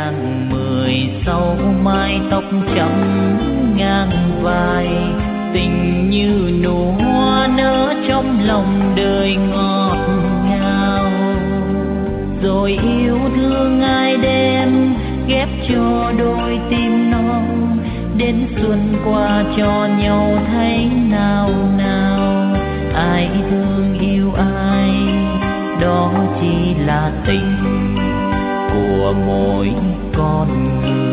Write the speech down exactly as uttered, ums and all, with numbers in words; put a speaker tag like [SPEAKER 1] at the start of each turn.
[SPEAKER 1] nàng mười sau mái tóc trắng ngang vai, tình như nụ hoa nở trong lòng đời ngọt ngào. Rồi yêu thương ai đêm ghép cho đôi tim non, đến xuân qua cho nhau thấy nào nào. Ai thương yêu ai đó chỉ là tình của mỗi con người.